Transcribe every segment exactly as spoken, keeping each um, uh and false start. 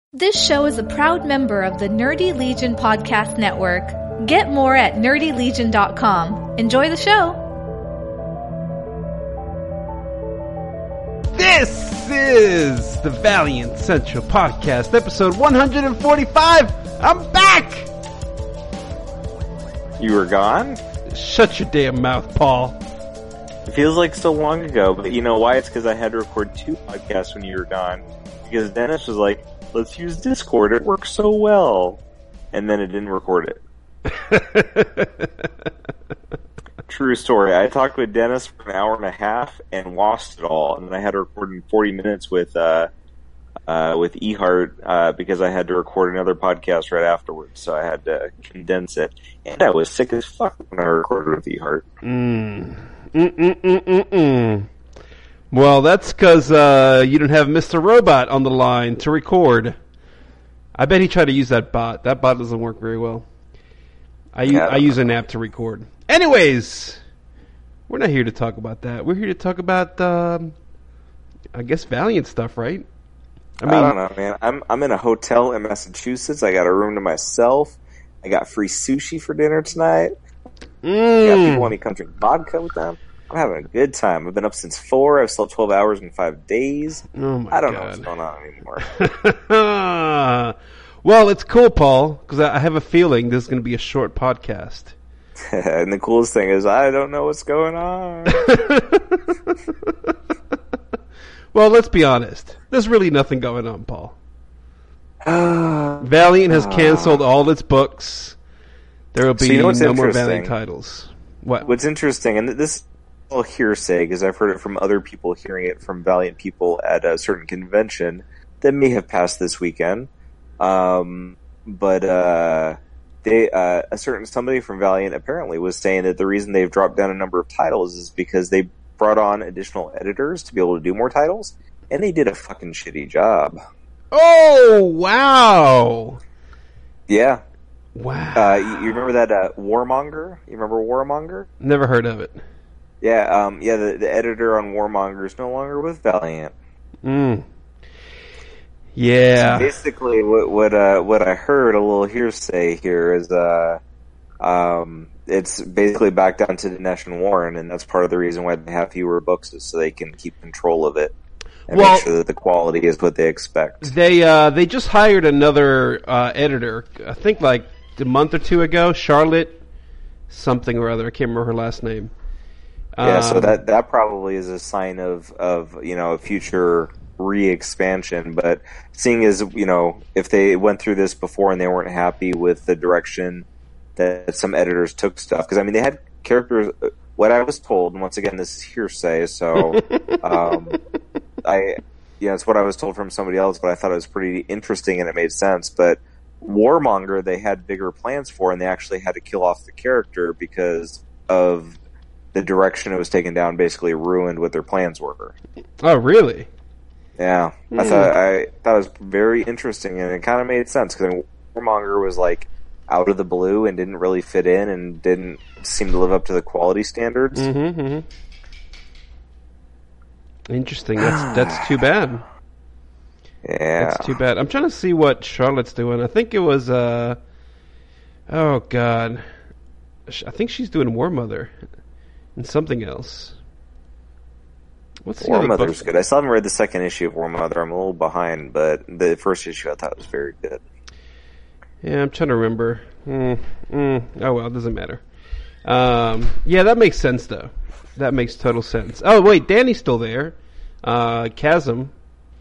This show is a proud member of the Nerdy Legion Podcast Network. Get more at nerdy legion dot com. Enjoy the show! This is the Valiant Central Podcast, episode one forty-five. I'm back! You were gone? Shut your damn mouth, Paul. It feels like so long ago, but you know why? It's because I had to record two podcasts when you were gone. Because Dennis was like, let's use Discord, it works so well. And then it didn't record it. True story. I talked with Dennis for an hour and a half and lost it all. And then I had to record in forty minutes with uh, uh, with eHeart uh, because I had to record another podcast right afterwards. So I had to condense it. And I was sick as fuck when I recorded with eHeart. Mm. Mm-mm-mm-mm-mm. Well, that's because uh, you didn't have Mister Robot on the line to record. I bet he tried to use that bot. That bot doesn't work very well. I, yeah, I, I use an app to record. Anyways, we're not here to talk about that. We're here to talk about, um, I guess, Valiant stuff, right? I mean, I don't know, man. I'm I'm in a hotel in Massachusetts. I got a room to myself. I got free sushi for dinner tonight. Mm. I got people want me to come drink vodka with them. I'm having a good time. I've been up since four. I've slept twelve hours in five days. Oh my I don't God. know what's going on anymore. Well, it's cool, Paul, because I have a feeling this is going to be a short podcast. And the coolest thing is I don't know what's going on. Well, let's be honest. There's really nothing going on, Paul. Uh, Valiant has canceled all its books. There will be so you know what's no more interesting? Valiant titles. What? What's interesting, and this all hearsay, because I've heard it from other people hearing it from Valiant people at a certain convention that may have passed this weekend. Um, but, uh, they, uh, a certain somebody from Valiant apparently was saying that the reason they've dropped down a number of titles is because they brought on additional editors to be able to do more titles, and they did a fucking shitty job. Oh, wow. Yeah. Wow. Uh, you, you remember that, uh, Warmonger? You remember Warmonger? Never heard of it. Yeah, um, yeah, the, the editor on Warmonger is no longer with Valiant. Mm. Yeah. So basically, what what uh, what I heard, a little hearsay here, is uh, um, it's basically back down to Dinesh and Warren, and that's part of the reason why they have fewer books, is so they can keep control of it and well, make sure that the quality is what they expect. They uh, they just hired another uh, editor, I think like a month or two ago, Charlotte something or other. I can't remember her last name. Yeah, so Um, that, that probably is a sign of, of, you know, a future re-expansion, but seeing as, you know, if they went through this before and they weren't happy with the direction that some editors took stuff, because, I mean, they had characters, what I was told, and once again, this is hearsay, so, um, I, yeah, it's what I was told from somebody else, but I thought it was pretty interesting and it made sense, but Warmonger, they had bigger plans for, and they actually had to kill off the character because of the direction it was taken down basically ruined what their plans were. Oh, really? Yeah. Hmm. I thought I thought it was very interesting, and it kind of made sense, because I mean, Warmonger was like out of the blue and didn't really fit in and didn't seem to live up to the quality standards. Mm-hmm, mm-hmm. Interesting. That's that's too bad. Yeah. That's too bad. I'm trying to see what Charlotte's doing. I think it was, uh... oh, God. I think she's doing War Mother. And something else. What's the War other Mother's book? good. I still haven't read the second issue of War Mother. I'm a little behind, but the first issue I thought was very good. Yeah, I'm trying to remember. Mm, mm, oh, well, it doesn't matter. Um, yeah, that makes sense, though. That makes total sense. Oh, wait, Danny's still there. Uh, Chasm.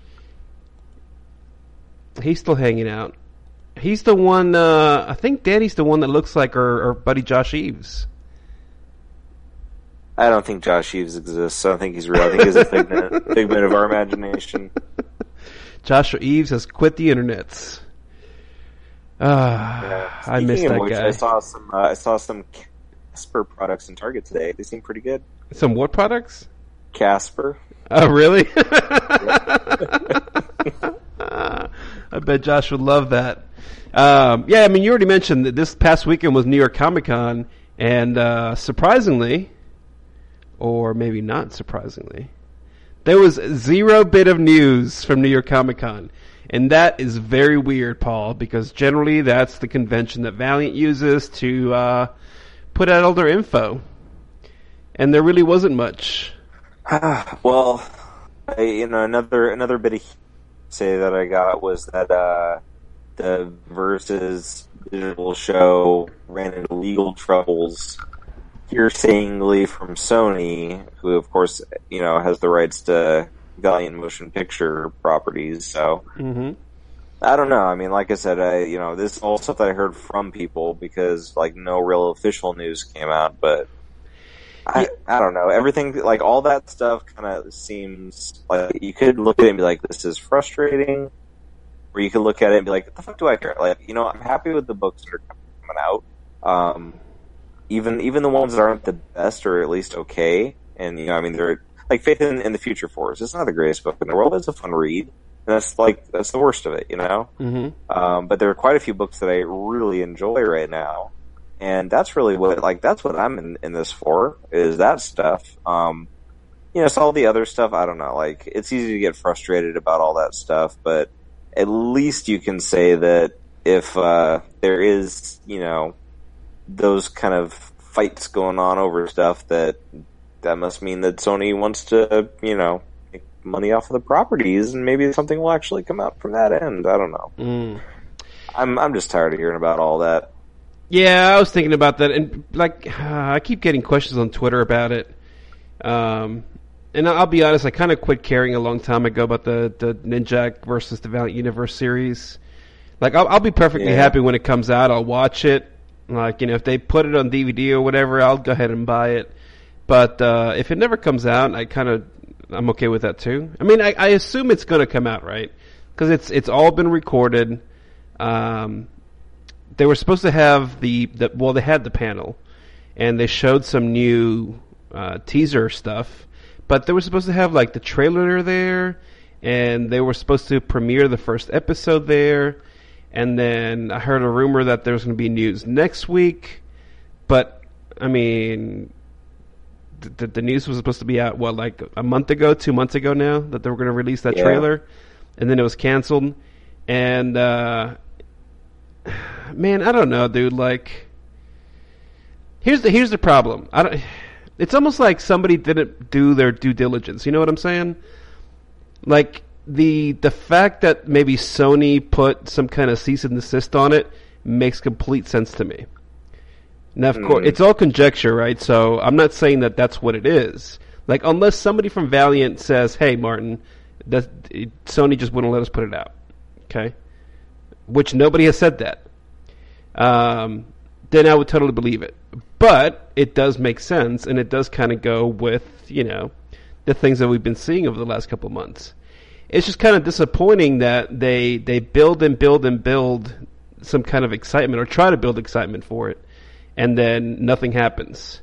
He's still hanging out. He's the one, uh, I think Danny's the one that looks like our, our buddy Josh Eves. I don't think Josh Eves exists. I don't think he's real. I think he's a figment, figment of our imagination. Joshua Eves has quit the internets. Ah, Yeah. I miss Speaking of that which, guy. I saw some. Uh, I saw some Casper products in Target today. They seem pretty good. Some what products? Casper. Oh, really? I bet Josh would love that. Um, yeah, I mean, you already mentioned that this past weekend was New York Comic Con, and uh, surprisingly, or maybe not surprisingly, there was zero bit of news from New York Comic Con. And that is very weird, Paul, because generally that's the convention that Valiant uses to uh, put out all their info. And there really wasn't much. Well, I, you know, another another bit of say that I got was that uh, the Versus digital show ran into legal troubles, hearsayingly from Sony, who of course, you know, has the rights to Valiant motion picture properties. So mm-hmm. I don't know. I mean, like I said, I you know, this is all stuff that I heard from people because like no real official news came out, but. I, I don't know. Everything, like, all that stuff kind of seems like you could look at it and be like, this is frustrating. Or you could look at it and be like, what the fuck do I care? Like, you know, I'm happy with the books that are coming out. Um, even even the ones that aren't the best are at least okay. And, you know, I mean, they're, like, Faith in, in the Future Force. It's not the greatest book in the world. It's a fun read. And that's, like, that's the worst of it, you know? Mm-hmm. Um, but there are quite a few books that I really enjoy right now. And that's really what, like, that's what I'm in, in this for, is that stuff. Um, you know, it's all the other stuff, I don't know, like, it's easy to get frustrated about all that stuff, but at least you can say that if, uh, there is, you know, those kind of fights going on over stuff, that, that must mean that Sony wants to, you know, make money off of the properties, and maybe something will actually come out from that end, I don't know. Mm. I'm, I'm just tired of hearing about all that. Yeah, I was thinking about that, and like uh, I keep getting questions on Twitter about it. Um, and I'll be honest, I kind of quit caring a long time ago about the the Ninjak versus the Valiant Universe series. Like, I'll, I'll be perfectly yeah. happy when it comes out. I'll watch it. Like, you know, if they put it on D V D or whatever, I'll go ahead and buy it. But uh, if it never comes out, I kind of I'm okay with that too. I mean, I, I assume it's going to come out, right? Because it's it's all been recorded. Um. They were supposed to have the, the well, they had the panel, and they showed some new uh, teaser stuff, but they were supposed to have like the trailer there, and they were supposed to premiere the first episode there, and then I heard a rumor that there was going to be news next week, but I mean, the, the news was supposed to be out what, like a month ago, two months ago now, that they were going to release that yeah. trailer, and then it was canceled, and. Uh, Man, I don't know, dude. Like, here's the here's the problem. I don't. It's almost like somebody didn't do their due diligence. You know what I'm saying? Like the the fact that maybe Sony put some kind of cease and desist on it makes complete sense to me. Now, of mm. course, it's all conjecture, right? So I'm not saying that that's what it is. Like, unless somebody from Valiant says, "Hey, Martin, that Sony just wouldn't let us put it out," okay? Which nobody has said that. Um, then I would totally believe it. But it does make sense, and it does kind of go with, you know, the things that we've been seeing over the last couple of months. It's just kind of disappointing that they they build and build and build some kind of excitement, or try to build excitement for it, and then nothing happens.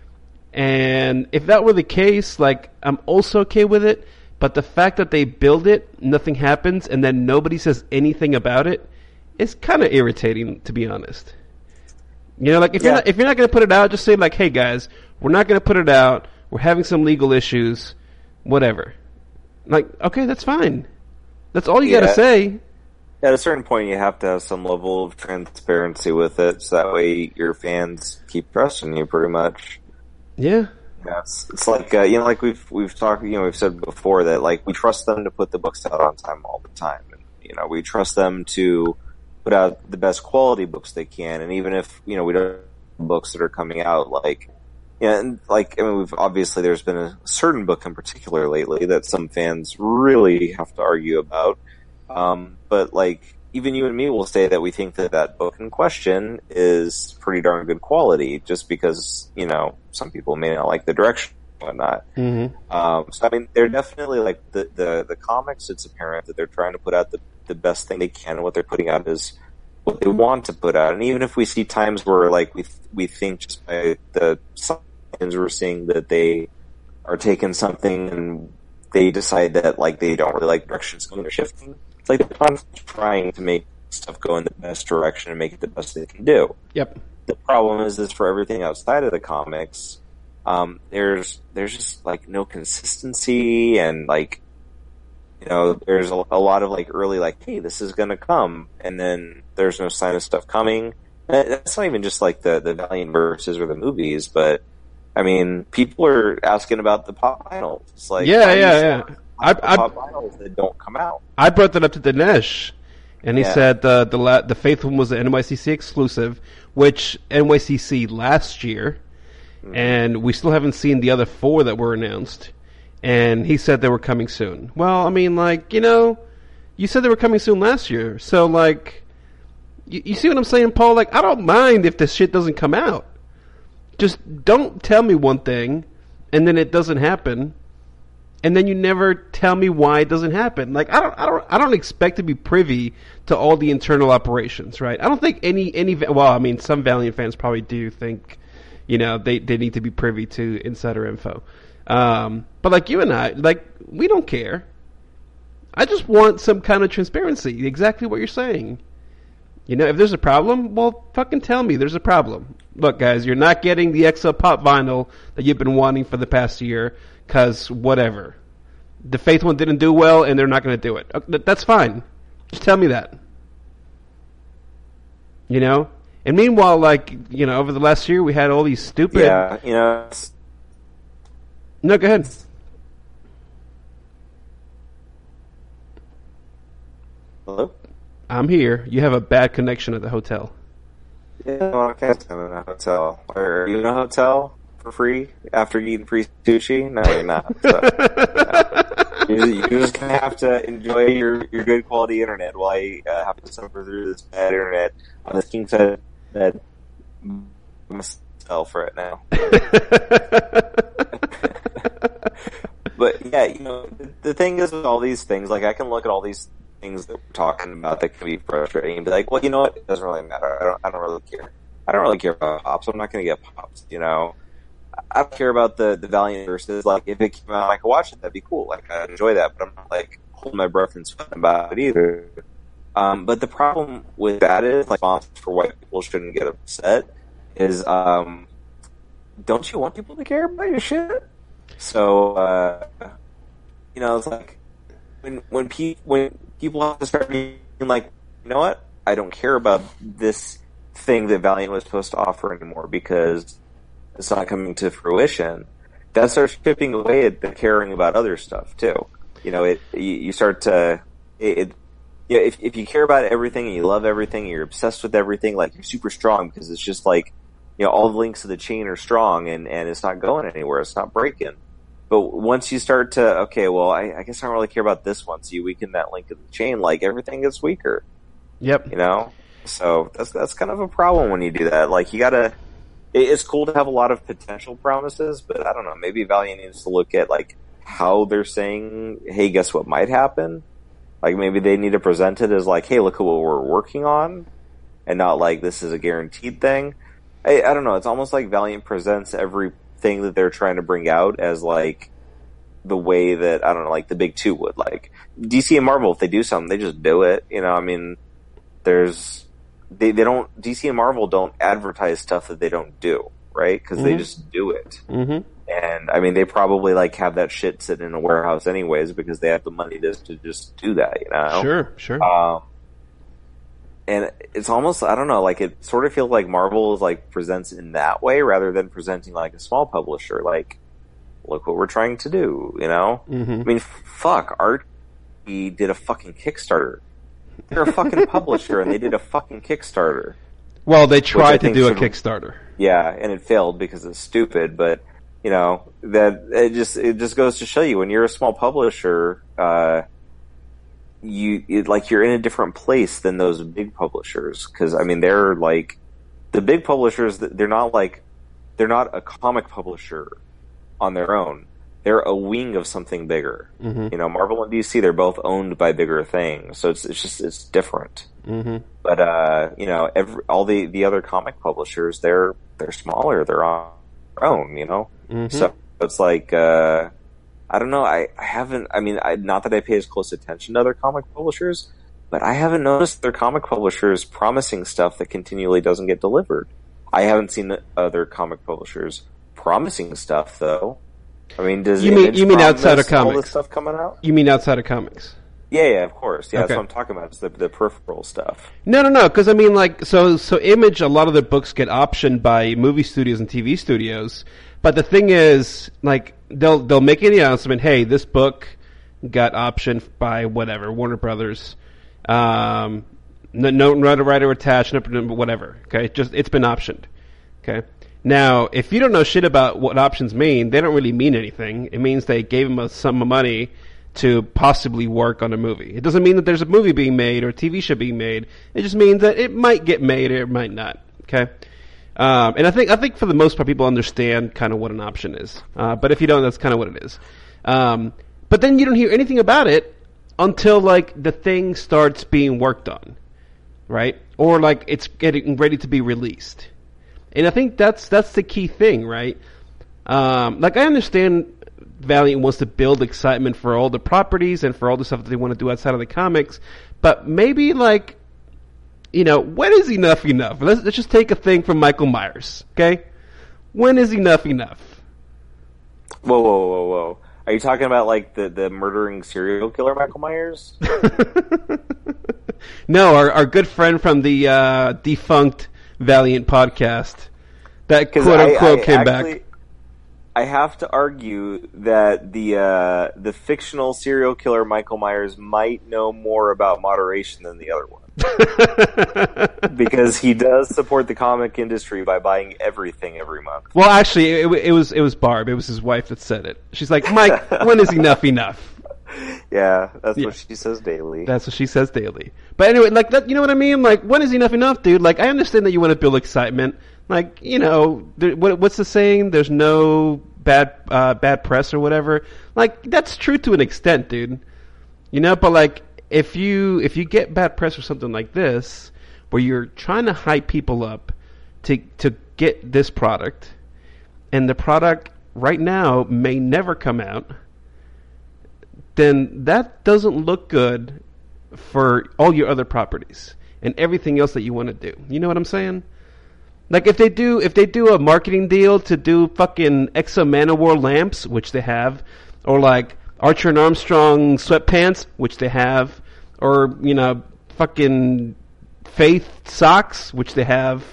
And if that were the case, like, I'm also okay with it, but the fact that they build it, nothing happens, and then nobody says anything about it, it's kind of irritating, to be honest. You know, like, if yeah. you're not, if you're not going to put it out, just say, like, hey, guys, we're not going to put it out. We're having some legal issues. Whatever. Like, okay, that's fine. That's all you yeah. got to say. At a certain point, you have to have some level of transparency with it, so that way your fans keep trusting you, pretty much. Yeah. Yeah, it's, it's like, uh, you know, like we've we've talked, you know, we've said before that, like, we trust them to put the books out on time all the time. And, you know, we trust them to put out the best quality books they can, and even if, you know, we don't have books that are coming out, like, yeah, and like, I mean, we've obviously, there's been a certain book in particular lately that some fans really have to argue about. Um, but like, even you and me will say that we think that that book in question is pretty darn good quality, just because, you know, some people may not like the direction and whatnot. Mm-hmm. Um, so I mean, they're definitely, like, the, the, the comics, it's apparent that they're trying to put out the, the best thing they can, and what they're putting out is what they want to put out. And even if we see times where, like, we, we think just by the signs we're seeing that they are taking something and they decide that, like, they don't really like directions going, they're shifting. It's like they're constantly trying to make stuff go in the best direction and make it the best they can do. Yep. The problem is, is for everything outside of the comics, um, there's there's just, like, no consistency, and, like, you know, there's a, a lot of like early like, hey, this is going to come, and then there's no sign of stuff coming. And that's not even just like the the Valiant verses or the movies, but I mean, people are asking about the pop vinyls. It's like, yeah, yeah, yeah. I, I, pop vinyls that don't come out. I brought that up to Dinesh, and he Yeah. said uh, the la- the Faith one was an N Y C C exclusive, which N Y C C last year, mm-hmm. and we still haven't seen the other four that were announced. And he said they were coming soon. Well, I mean, like, you know, you said they were coming soon last year, so like, you, you see what I'm saying, Paul? Like, I don't mind if this shit doesn't come out. Just don't tell me one thing, and then it doesn't happen, and then you never tell me why it doesn't happen. Like, I don't, I don't, I don't expect to be privy to all the internal operations, right? I don't think any, any. Well, I mean, some Valiant fans probably do think, you know, they they need to be privy to insider info. Um, but like you and I, like, we don't care. I just want some kind of transparency. Exactly what you're saying. You know, if there's a problem, well, fucking tell me there's a problem. Look, guys, you're not getting the X L Pop vinyl that you've been wanting for the past year, because whatever. The Faith one didn't do well, and they're not going to do it. That's fine. Just tell me that. You know? And meanwhile, like, you know, over the last year, we had all these stupid... Yeah, you know... No, go ahead. Hello? I'm here. You have a bad connection at the hotel. Yeah, well, I can't I'm in a hotel. Are you in a hotel for free after eating free sushi? No, you're not. So, yeah. you're, you're just going to have to enjoy your, your good quality internet while you uh, have to suffer through this bad internet on this king size bed myself right now. But yeah, you know, the, the thing is with all these things, like I can look at all these things that we're talking about that can be frustrating and be like, well, you know what? It doesn't really matter. I don't, I don't really care. I don't really care about pops. I'm not going to get pops, you know? I don't care about the, the Valiant versus, like, if it came out, I could watch it, that'd be cool. Like, I'd enjoy that, but I'm not, like, holding my breath and sweating about it either. Um, but the problem with that is, like, sponsors for why people shouldn't get upset is, um, don't you want people to care about your shit? So, uh, you know, it's like, when, when, pe- when people have to start being like, you know what? I don't care about this thing that Valiant was supposed to offer anymore because it's not coming to fruition. That starts chipping away at the caring about other stuff too. You know, it you, you start to it. it yeah, if if you care about everything and you love everything and you're obsessed with everything, like you're super strong because it's just like, you know, all the links to the chain are strong and and it's not going anywhere. It's not breaking. But once you start to, okay, well, I, I guess I don't really care about this one. So you weaken that link in the chain, like everything gets weaker. Yep. You know, so that's that's kind of a problem when you do that. Like you gotta. It's cool to have a lot of potential promises, but I don't know. Maybe Valiant needs to look at like how they're saying, "Hey, guess what might happen?" Like maybe they need to present it as like, "Hey, look at what we're working on," and not like this is a guaranteed thing. I, I don't know. It's almost like Valiant presents everything that they're trying to bring out as like the way that I don't know, like the big two would. Like D C and Marvel, if they do something, they just do it. You know, I mean, there's. They they don't D C and Marvel don't advertise stuff that they don't do, right? Because mm-hmm. they just do it. Mm-hmm. And I mean, they probably like have that shit sitting in a warehouse anyways because they have the money to to just do that, you know? Sure, sure. Um, and it's almost I don't know, like it sort of feels like Marvel is like presents in that way rather than presenting like a small publisher. Like, look what we're trying to do, you know? Mm-hmm. I mean, fuck, Art did a fucking Kickstarter. They're a fucking publisher, and they did a fucking Kickstarter. Well, they tried to do a Kickstarter. Yeah, and it failed because it's stupid. But you know that it just it just goes to show you when you're a small publisher, uh, you it, like you're in a different place than those big publishers. Because I mean, they're like the big publishers. They're not like they're not a comic publisher on their own. They're a wing of something bigger. Mm-hmm. You know, Marvel and D C, they're both owned by bigger things. So it's, it's just, it's different. Mm-hmm. But, uh, you know, every, all the, the other comic publishers, they're, they're smaller. They're on their own, you know? Mm-hmm. So it's like, uh, I don't know. I, I haven't, I mean, I, not that I pay as close attention to other comic publishers, but I haven't noticed their comic publishers promising stuff that continually doesn't get delivered. I haven't seen other comic publishers promising stuff though. I mean, does you mean Image you mean outside of promise all comics? this stuff coming out? You mean outside of comics? Yeah, yeah, of course. Yeah, Okay. that's what I'm talking about. It's the the peripheral stuff. No, no, no. Because I mean, like, so so Image. A lot of their books get optioned by movie studios and T V studios. But the thing is, like, they'll they'll make an announcement. Hey, this book got optioned by whatever Warner Brothers. Um, no, no writer writer attached, no, whatever. Okay, just it's been optioned. Okay. Now, if you don't know shit about what options mean, they don't really mean anything. It means they gave them a sum of money to possibly work on a movie. It doesn't mean that there's a movie being made or a T V show being made. It just means that it might get made or it might not. Okay. Um, and I think I think for the most part, people understand kind of what an option is. Uh, but if you don't, that's kind of what it is. Um, but then you don't hear anything about it until like the thing starts being worked on, right? Or like it's getting ready to be released. And I think that's that's the key thing, right? Um, like I understand Valiant wants to build excitement for all the properties and for all the stuff that they want to do outside of the comics, but maybe like, you know, when is enough enough? Let's let's just take a thing from Michael Myers, okay? When is enough enough? Whoa, whoa, whoa, whoa! Are you talking about like the, the murdering serial killer Michael Myers? No, our our good friend from the uh, defunct Valiant podcast that quote unquote I, I came actually, back. I have to argue that the uh, the fictional serial killer Michael Myers might know more about moderation than the other one. Because he does support the comic industry by buying everything every month. Well, actually, it, it was it was Barb. It was his wife that said it. She's like, Mike, when is enough enough? Yeah, that's yeah. what she says daily. That's what she says daily. But anyway, like that, you know what I mean? Like, when is enough enough, dude? Like, I understand that you want to build excitement. Like, you know, there, what, what's the saying? There's no bad uh, bad press or whatever. Like, that's true to an extent, dude. You know, but like, if you if you get bad press or something like this, where you're trying to hype people up to to get this product, and the product right now may never come out, then that doesn't look good for all your other properties and everything else that you want to do. You know what I'm saying? Like if they do if they do a marketing deal to do fucking Exo Manowar lamps, which they have, or like Archer and Armstrong sweatpants, which they have, or, you know, fucking Faith socks, which they have,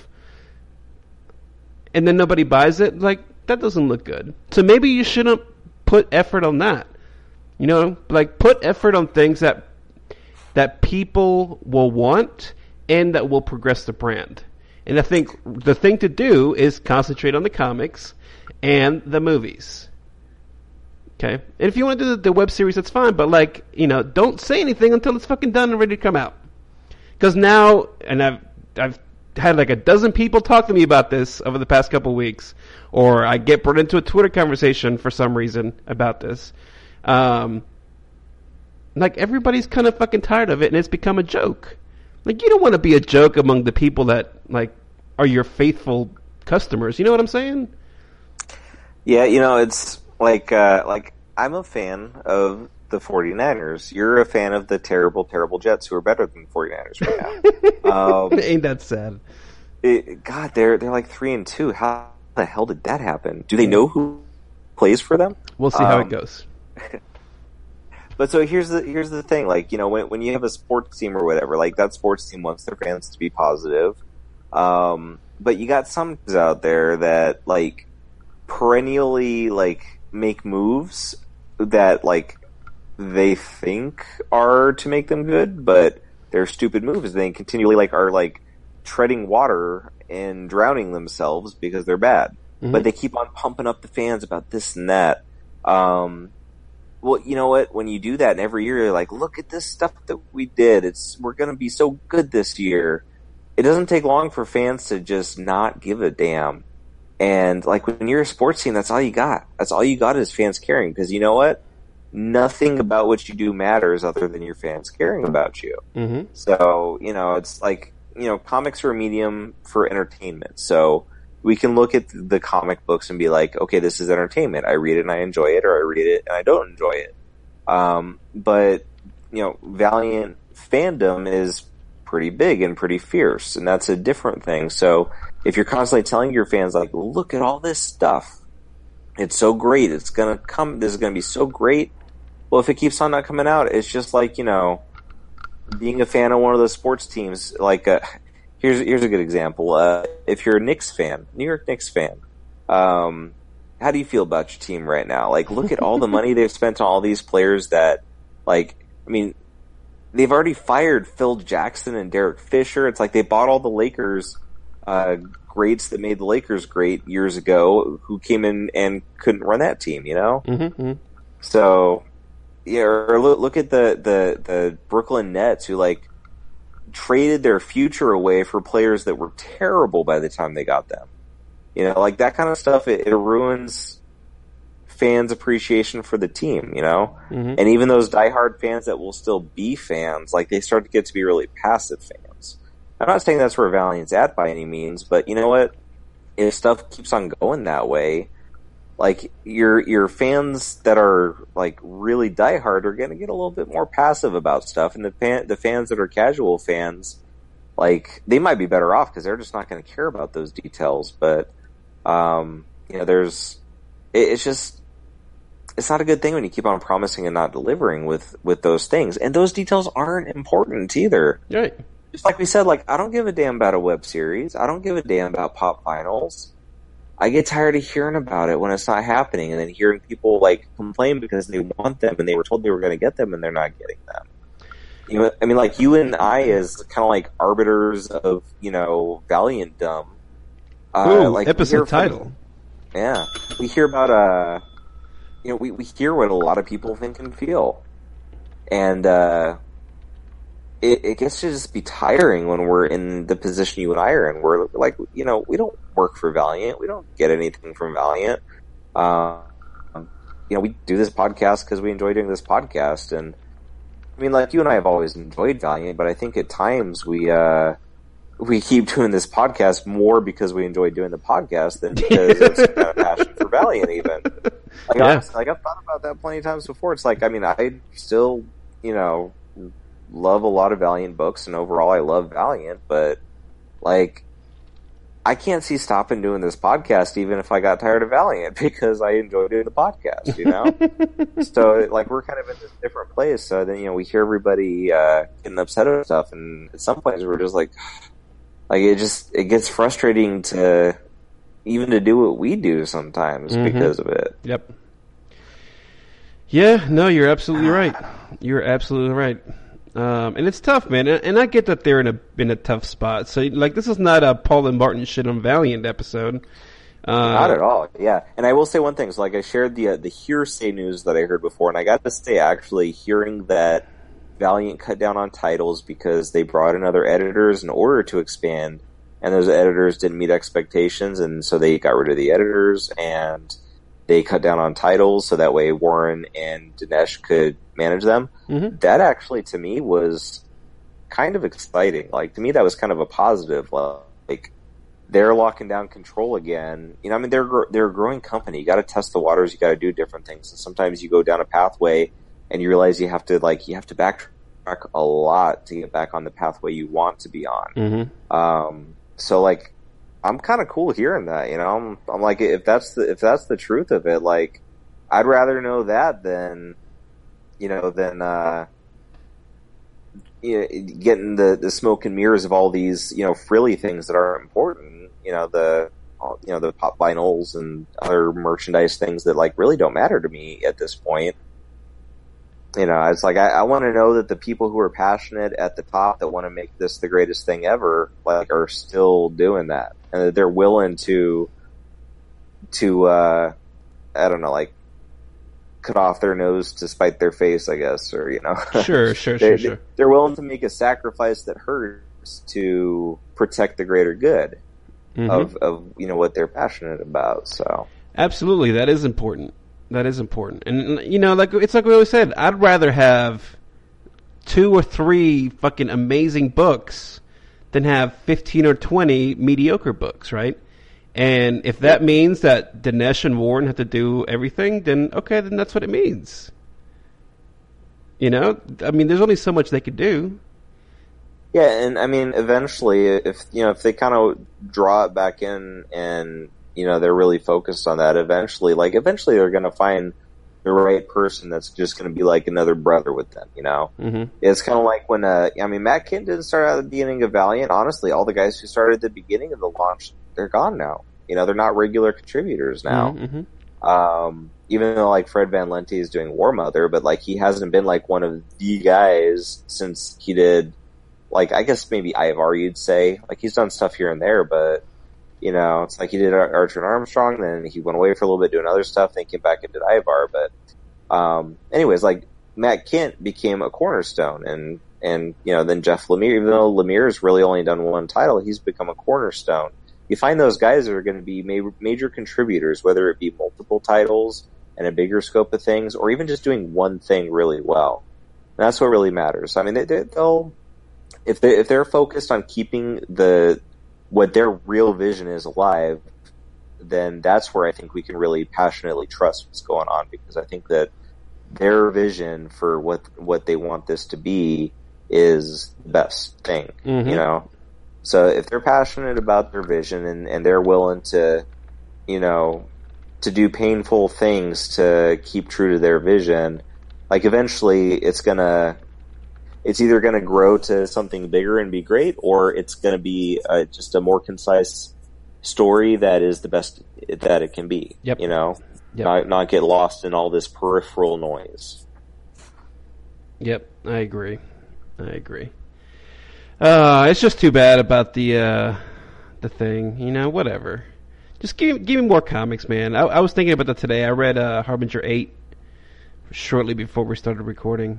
and then nobody buys it, like, that doesn't look good. So maybe you shouldn't put effort on that. You know, like, put effort on things that that people will want and that will progress the brand. And I think the thing to do is concentrate on the comics and the movies. Okay? And if you want to do the, the web series, that's fine. But, like, you know, don't say anything until it's fucking done and ready to come out. Because now, and I've I've had like a dozen people talk to me about this over the past couple of weeks, or I get brought into a Twitter conversation for some reason about this. Um, like, everybody's kind of fucking tired of it, and it's become a joke. Like, you don't want to be a joke among the people that, like, are your faithful customers. You know what I'm saying? Yeah, you know, it's like, uh, like I'm a fan of the 49ers. You're a fan of the terrible, terrible Jets, who are better than the 49ers right now. um, Ain't that sad? It, God, they're they're like three and two. How the hell did that happen? Do they know who plays for them? We'll see um, how it goes. But so here's the here's the thing, like, you know, when when you have a sports team or whatever, like, that sports team wants their fans to be positive. Um, but you got some out there that, like, perennially, like, make moves that, like, they think are to make them good, but they're stupid moves. They continually, like, are, like, treading water and drowning themselves because they're bad. Mm-hmm. But they keep on pumping up the fans about this and that. Um, well, you know what? When you do that, and every year you're like, look at this stuff that we did. It's we're going to be so good this year. It doesn't take long for fans to just not give a damn. And, like, when you're a sports team, that's all you got. That's all you got is fans caring. Because you know what? Nothing about what you do matters other than your fans caring about you. Mm-hmm. So, you know, it's like, you know, comics are a medium for entertainment. So we can look at the comic books and be like, okay, this is entertainment. I read it and I enjoy it, or I read it and I don't enjoy it. Um, but, you know, Valiant fandom is pretty big and pretty fierce, and that's a different thing. So if you're constantly telling your fans, like, look at all this stuff, it's so great. It's gonna come. This is gonna be so great. Well, if it keeps on not coming out, it's just like, you know, being a fan of one of those sports teams. Like, uh, here's here's a good example. Uh, if you're a Knicks fan, New York Knicks fan, um, how do you feel about your team right now? Like, look at all the money they've spent on all these players that, like, I mean, they've already fired Phil Jackson and Derek Fisher. It's like they bought all the Lakers uh, greats that made the Lakers great years ago, who came in and couldn't run that team, you know? Mm-hmm. So, yeah, or look, look at the, the, the Brooklyn Nets, who, like, traded their future away for players that were terrible by the time they got them. You know, like, that kind of stuff, it, it ruins fans' appreciation for the team, you know? Mm-hmm. And even those diehard fans that will still be fans, like, they start to get to be really passive fans. I'm not saying that's where Valiant's at by any means, but you know what? If stuff keeps on going that way, like, your your fans that are, like, really diehard are going to get a little bit more passive about stuff, and the fan, the fans that are casual fans, like, they might be better off because they're just not going to care about those details. But, um, you know, there's, it, it's just, it's not a good thing when you keep on promising and not delivering with, with those things. And those details aren't important either. Right. Just like we said, like, I don't give a damn about a web series. I don't give a damn about pop finals. I get tired of hearing about it when it's not happening, and then hearing people, like, complain because they want them and they were told they were going to get them and they're not getting them. You know, I mean, like, you and I as kind of like arbiters of, you know, Valiant dumb. Uh, Ooh, like episode title. From, yeah. We hear about, uh, you know, we, we hear what a lot of people think and feel. And, uh, it, it gets to just be tiring when we're in the position you and I are in. We're like, you know, we don't work for Valiant. We don't get anything from Valiant. Um, you know, we do this podcast because we enjoy doing this podcast. And, I mean, like, you and I have always enjoyed Valiant, but I think at times we, uh, we keep doing this podcast more because we enjoy doing the podcast than because it's kind of passion for Valiant even. Like, yeah. honestly, like, I've thought about that plenty of times before. It's like, I mean, I still, you know, love a lot of Valiant books, and overall I love Valiant, but, like, I can't see stopping doing this podcast even if I got tired of Valiant, because I enjoy doing the podcast, you know? So, like, we're kind of in this different place, so then, you know, we hear everybody uh, getting upset about stuff, and at some points we're just like, like, it just, it gets frustrating to, even to do what we do sometimes mm-hmm. because of it. Yep. Yeah, no, you're absolutely right. You're absolutely right. Um, and it's tough, man. And I get that they're in a in a tough spot. So, like, this is not a Paul and Martin shit on Valiant episode. Uh, not at all. Yeah. And I will say one thing. So, like, I shared the uh, the hearsay news that I heard before, and I got to say, actually, hearing that Valiant cut down on titles because they brought in other editors in order to expand, and those editors didn't meet expectations, and so they got rid of the editors, and they cut down on titles so that way Warren and Dinesh could manage them. Mm-hmm. That actually, to me, was kind of exciting. Like, to me, that was kind of a positive. Like, they're locking down control again. You know, I mean, they're they're a growing company. You got to test the waters. You got to do different things. And sometimes you go down a pathway and you realize you have to like you have to backtrack a lot to get back on the pathway you want to be on. Mm-hmm. Um, so, like, I'm kind of cool hearing that. You know, I'm, I'm like, if that's the if that's the truth of it, like, I'd rather know that than, you know, than uh, you know, getting the, the smoke and mirrors of all these, you know, frilly things that aren't important. You know, the you know the pop vinyls and other merchandise things that, like, really don't matter to me at this point. You know, it's like I, I want to know that the people who are passionate at the top that want to make this the greatest thing ever, like, are still doing that, and that they're willing to to uh, I don't know, like, cut off their nose to spite their face, I guess, or, you know. Sure, sure, they're, sure, sure. They're willing to make a sacrifice that hurts to protect the greater good mm-hmm. of, of, you know, what they're passionate about, so. Absolutely, that is important. That is important. And, you know, like, it's like we always said, I'd rather have two or three fucking amazing books than have fifteen or twenty mediocre books, right? And if that means that Dinesh and Warren have to do everything, then okay, then that's what it means. You know? I mean, there's only so much they could do. Yeah, and I mean, eventually, if, you know, if they kind of draw it back in and you know, they're really focused on that. Eventually, like eventually, they're going to find the right person that's just going to be like another brother with them. You know, mm-hmm. It's kind of like when uh, I mean, Matt Kindt didn't start out at the beginning of Valiant. Honestly, all the guys who started at the beginning of the launch, they're gone now. You know, they're not regular contributors now. Mm-hmm. Um, even though like Fred Van Lente is doing War Mother, but like he hasn't been like one of the guys since he did, like I guess maybe Ivar you'd say. Like he's done stuff here and there, but you know, it's like he did Ar- Archer and Armstrong, then he went away for a little bit doing other stuff, then came back and did Ivar. But um, anyways, like Matt Kindt became a cornerstone, and and you know then Jeff Lemire, even though Lemire's really only done one title, he's become a cornerstone. You find those guys that are going to be ma- major contributors, whether it be multiple titles and a bigger scope of things, or even just doing one thing really well. And that's what really matters. I mean, they, they, they'll if they if they're focused on keeping the what their real vision is alive, then that's where I think we can really passionately trust what's going on, because I think that their vision for what what they want this to be is the best thing. Mm-hmm. You know. So if they're passionate about their vision and, and they're willing to, you know, to do painful things to keep true to their vision, like eventually it's gonna, it's either gonna grow to something bigger and be great, or it's gonna be uh, just a more concise story that is the best that it can be. Yep. You know, yep. not not get lost in all this peripheral noise. Yep, I agree. I agree. Uh, it's just too bad about the uh, the thing, you know. Whatever. Just give give me more comics, man. I, I was thinking about that today. I read uh, Harbinger eight shortly before we started recording.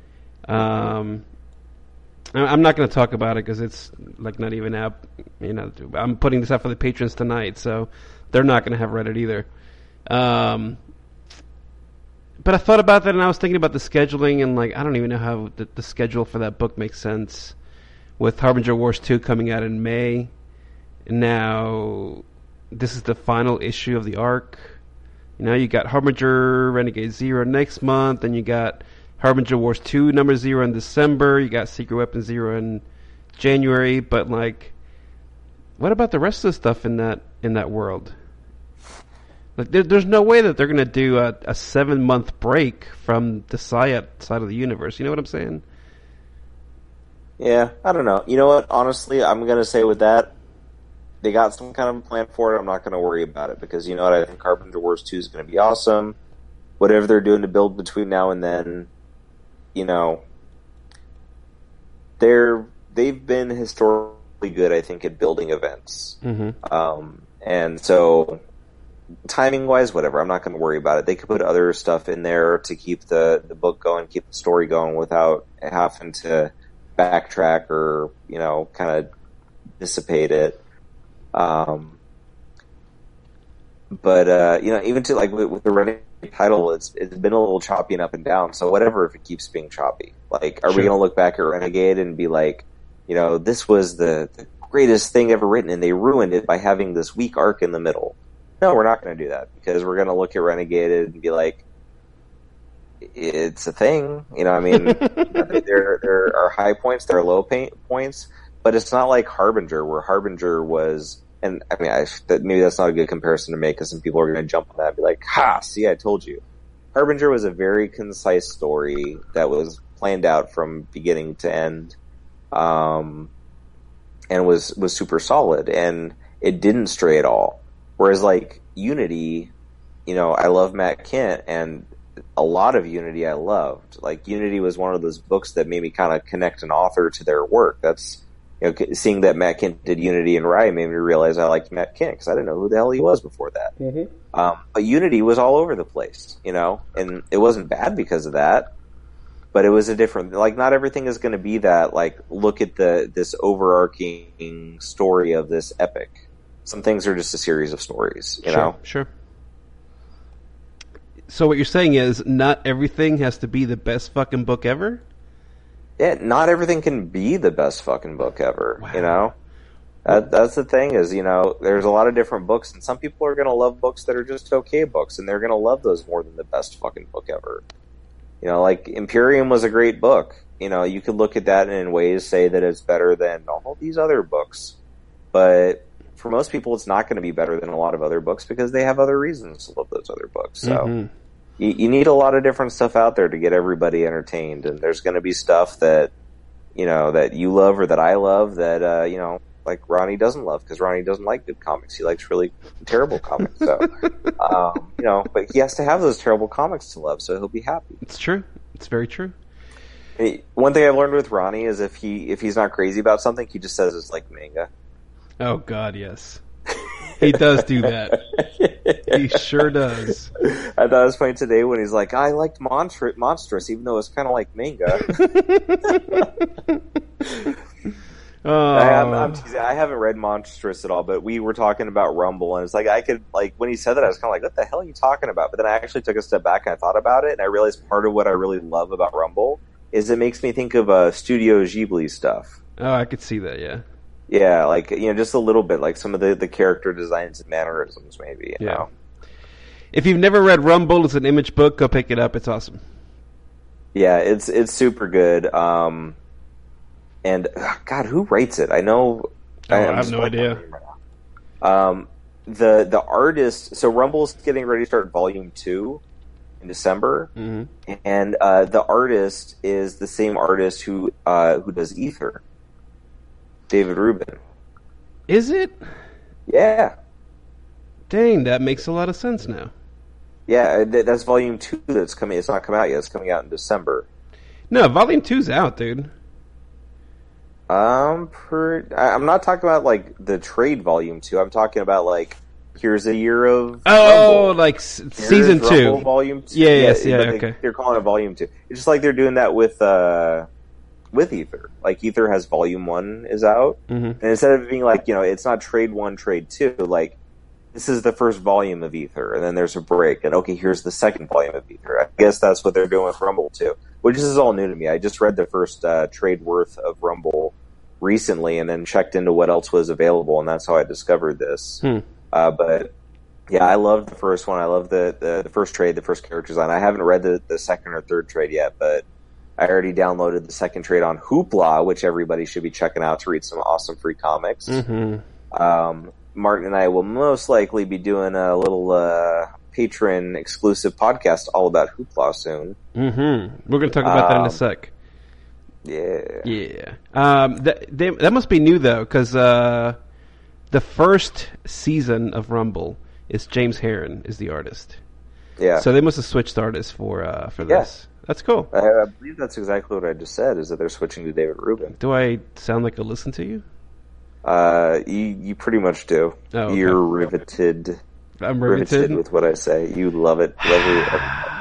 Um, I, I'm not going to talk about it because it's like not even out. You know, I'm putting this out for the patrons tonight, so they're not going to have read it either. Um, but I thought about that, and I was thinking about the scheduling, and like I don't even know how the, the schedule for that book makes sense. With Harbinger Wars two coming out in May, now this is the final issue of the arc. You know, you got Harbinger Renegade Zero next month, and you got Harbinger Wars two number zero in December. You got Secret Weapon Zero in January. But like, what about the rest of the stuff in that in that world? Like, there, there's no way that they're gonna do a, a seven month break from the Syat side of the universe. You know what I'm saying? Yeah, I don't know. You know what? Honestly, I'm going to say with that, they got some kind of plan for it. I'm not going to worry about it because, you know what? I think Harbinger Wars two is going to be awesome. Whatever they're doing to build between now and then, you know, they're, they've been historically good, I think, at building events. Mm-hmm. Um, and so, timing-wise, whatever. I'm not going to worry about it. They could put other stuff in there to keep the, the book going, keep the story going without having to backtrack or, you know, kind of dissipate it. Um, but, uh, you know, even to, like, with, with the Renegade title, it's it's been a little choppy and up and down, so whatever if it keeps being choppy. Like, are sure. we going to look back at Renegade and be like, you know, this was the, the greatest thing ever written, and they ruined it by having this weak arc in the middle? No, we're not going to do that, because we're going to look at Renegade and be like, it's a thing, you know. I mean, there there are high points, there are low pain points, but it's not like Harbinger, where Harbinger was. And I mean, I, that, maybe that's not a good comparison to make, because some people are going to jump on that and be like, "Ha! See, I told you." Harbinger was a very concise story that was planned out from beginning to end, um, and was was super solid, and it didn't stray at all. Whereas, like Unity, you know, I love Matt Kindt, and a lot of Unity I loved. Like, Unity was one of those books that made me kind of connect an author to their work. That's, you know, seeing that Matt Kindt did Unity and Rye made me realize I liked Matt Kindt, because I didn't know who the hell he was before that. Mm-hmm. Um, but Unity was all over the place, you know, and it wasn't bad because of that. But it was a different, like, not everything is going to be that, like, look at the this overarching story of this epic. Some things are just a series of stories, you sure, know? Sure. So what you're saying is not everything has to be the best fucking book ever? Yeah, not everything can be the best fucking book ever, wow. you know? That, that's the thing is, you know, there's a lot of different books, and some people are going to love books that are just okay books, and they're going to love those more than the best fucking book ever. You know, like, Imperium was a great book. You know, you could look at that and in ways say that it's better than all these other books. But for most people, it's not going to be better than a lot of other books because they have other reasons to love those other books. So Mm-hmm. you, you need a lot of different stuff out there to get everybody entertained. And there's going to be stuff that, you know, that you love or that I love that, uh, you know, like Ronnie doesn't love because Ronnie doesn't like good comics. He likes really terrible comics. So, um, you know, but he has to have those terrible comics to love, so he'll be happy. It's true. It's very true. One thing I've learned with Ronnie is if he if he's not crazy about something, he just says it's like manga. Oh God, yes, he does do that. He sure does. I thought it was funny today when he's like, "I liked Monstr- Monstrous, even though it's kind of like manga." Oh. I, I'm, I'm teasing. I haven't read Monstrous at all, but we were talking about Rumble, and it's like I could like when he said that, I was kind of like, "What the hell are you talking about?" But then I actually took a step back and I thought about it, and I realized part of what I really love about Rumble is it makes me think of uh, Studio Ghibli stuff. Oh, I could see that. Yeah. Yeah, like you know, just a little bit, like some of the, the character designs and mannerisms, maybe. You Yeah. know? If you've never read Rumble, it's an Image book. Go pick it up. It's awesome. Yeah, it's it's super good. Um, and God, who writes it? I know. Oh, I I'm have just no blanking idea. on the name right now. Um, the the artist. So Rumble's getting ready to start volume two in December, Mm-hmm. and uh, the artist is the same artist who uh, who does Ether, David Rubin. Is it? Yeah, Dang, that makes a lot of sense now. yeah. th- That's volume two that's coming. It's not come out yet. It's coming out in December. No, Volume Two's out, dude. Um, per, I, I'm not talking about like the trade volume two. I'm talking about like here's a year of Oh, Rumble. like s- Here's season Rumble two. volume two. Yeah, yes, yeah, but they, okay. They're calling it volume two. It's just like they're doing that with uh with Ether. Like Ether has volume one is out, Mm-hmm. and instead of it being like you know it's not trade one, trade two. Like this is the first volume of Ether, and then there's a break, and okay, here's the second volume of Ether. I guess that's what they're doing with Rumble too, which is all new to me. I just read the first uh, trade worth of Rumble recently, and then checked into what else was available, and that's how I discovered this. Hmm. Uh, but yeah, I loved the first one. I love the, the the first trade, the first character design. I haven't read the, the second or third trade yet, but I already downloaded the second trade on Hoopla, which everybody should be checking out to read some awesome free comics. Mm-hmm. Um, Martin and I will most likely be doing a little uh, patron exclusive podcast all about Hoopla soon. Mm-hmm. We're going to talk about that in a Um, sec. Yeah. Yeah. Um, that, they, that must be new, though, because uh, the first season of Rumble is James Heron is the artist. Yeah. So they must have switched artists for uh, for Yeah. this. That's cool. I, I believe that's exactly what I just said, is that they're switching to David Rubin. Do I sound like I listen to you? Uh, you, you pretty much do. Oh, okay. You're riveted. I'm riveted riveted. with what I say. You love it. Love it.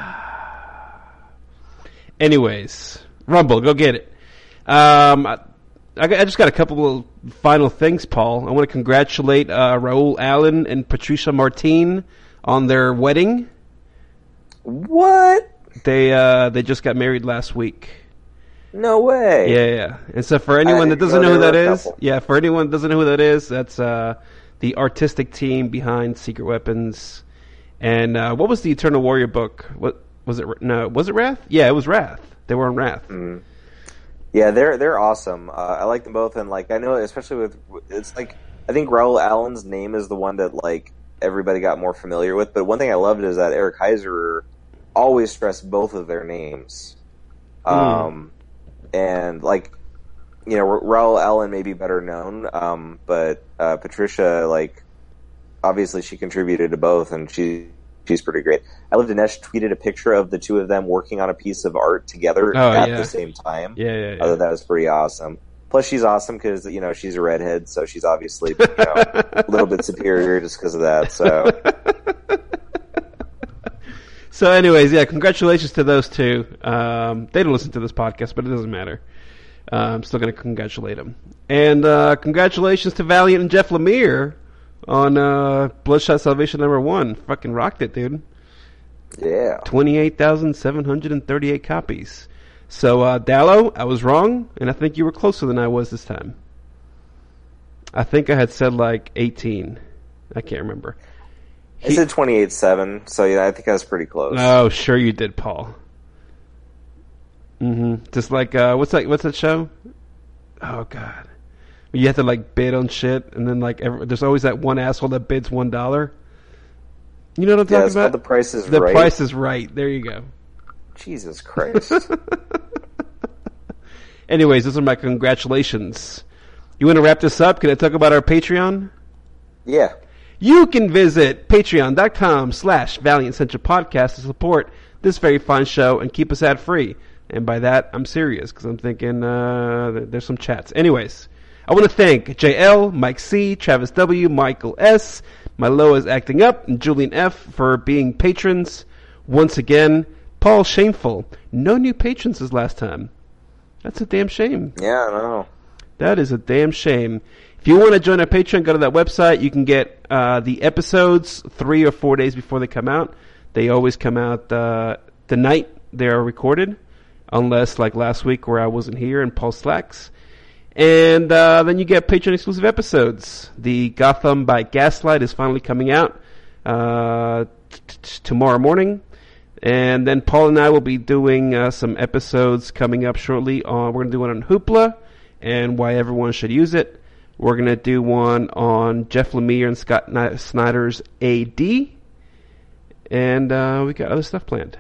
Anyways, Rumble, go get it. Um, I, I got- I just got a couple of final things, Paul. I want to congratulate uh, Raul Allen and Patricia Martin on their wedding. What? They uh, they just got married last week. No way. Yeah, yeah. And so for anyone that didn't doesn't know know who they that were a is, couple. yeah, for anyone that doesn't know who that is, that's uh, the artistic team behind Secret Weapons. And uh, what was the Eternal Warrior book? What was it? No, was it Wrath? Yeah, it was Wrath. They were on Wrath. Mm. Yeah, they're they're awesome. Uh, I like them both, and like I know, especially with it's like I think Raul Allen's name is the one that like everybody got more familiar with. But one thing I loved is that Eric Heiser always stressed both of their names. Um, and like you know, Raul Allen may be better known, um, but uh, Patricia, like obviously she contributed to both, and she. She's pretty great. I love Dinesh tweeted a picture of the two of them working on a piece of art together Oh, at yeah. the same time. Yeah, yeah, I yeah. thought that was pretty awesome. Plus, she's awesome because you know she's a redhead, so she's obviously you know, a little bit superior just because of that. So, So, anyways, yeah, congratulations to those two. Um, they don't listen to this podcast, but it doesn't matter. Uh, I'm still going to congratulate them. And uh, congratulations to Valiant and Jeff Lemire on uh, Bloodshot Salvation number one. Fucking rocked it, dude. yeah, twenty-eight thousand seven hundred thirty-eight copies. So, uh, Dallo, I was wrong, and I think you were closer than I was this time. I think I had said like eighteen. I can't remember. I said twenty-eight seven, so yeah, I think that's pretty close. Oh, sure you did, Paul. Mm-hmm. Just like uh, what's that? What's that show? Oh God, You have to like bid on shit, and then like every, there's always that one asshole that bids one dollar. You know what I'm yeah, talking it's about? called The Price is the Right. The Price is Right. There you go. Jesus Christ. Anyways, those are my congratulations. You want to wrap this up? Can I talk about our Patreon? Yeah. You can visit patreon.com slash Valiant Central Podcast to support this very fine show and keep us ad free. And by that, I'm serious because I'm thinking uh, there's some chats. Anyways, I want to thank J L, Mike C, Travis W, Michael S, Milo is acting up, and Julian F for being patrons. Once again, Paul Shameful. No new patrons this last time. That's a damn shame. Yeah, I know. That is a damn shame. If you want to join our Patreon, go to that website. You can get uh, the episodes three or four days before they come out. They always come out uh, the night they are recorded, unless like last week where I wasn't here and Paul slacks. And uh, then you get Patreon exclusive episodes. The Gotham by Gaslight is finally coming out uh, t- t- tomorrow morning. And then Paul and I will be doing uh, some episodes coming up shortly. On, we're going to do one on Hoopla and why everyone should use it. We're going to do one on Jeff Lemire and Scott Snyder's A D. And uh, we got other stuff planned.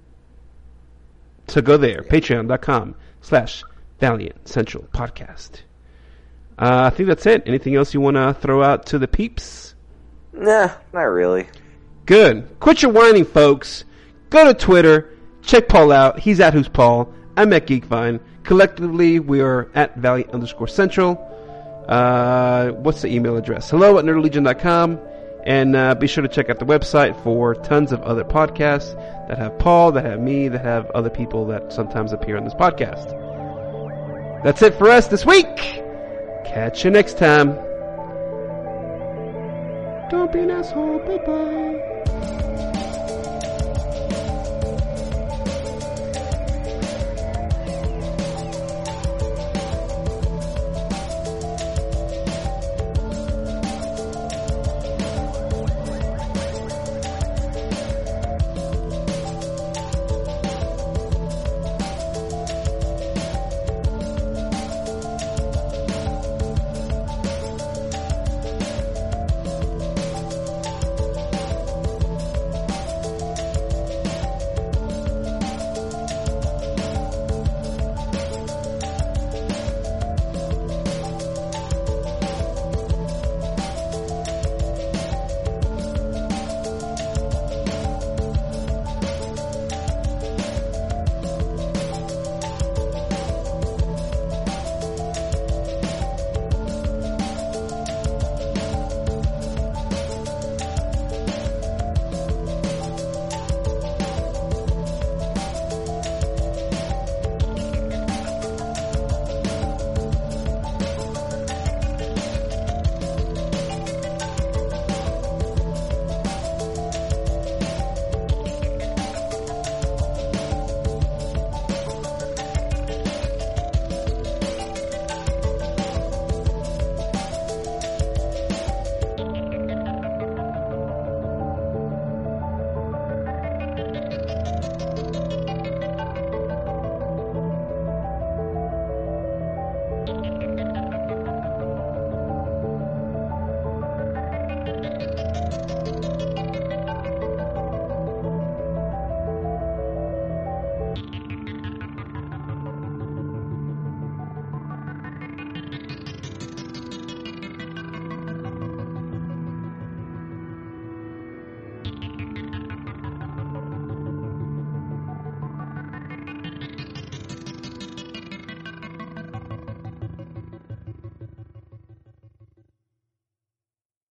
So go there, patreon.com slash Valiant Central Podcast. Uh, I think that's it. Anything else you want to throw out to the peeps? Nah, not really. Good. Quit your whining, folks. Go to Twitter. Check Paul out. He's at Who's Paul. I'm at Geekvine. Collectively, we are at Valiant underscore Central. Uh, what's the email address? Hello at nerdy legion dot com. And uh, be sure to check out the website for tons of other podcasts that have Paul, that have me, that have other people that sometimes appear on this podcast. That's it for us this week. Catch you next time. Don't be an asshole. Bye-bye.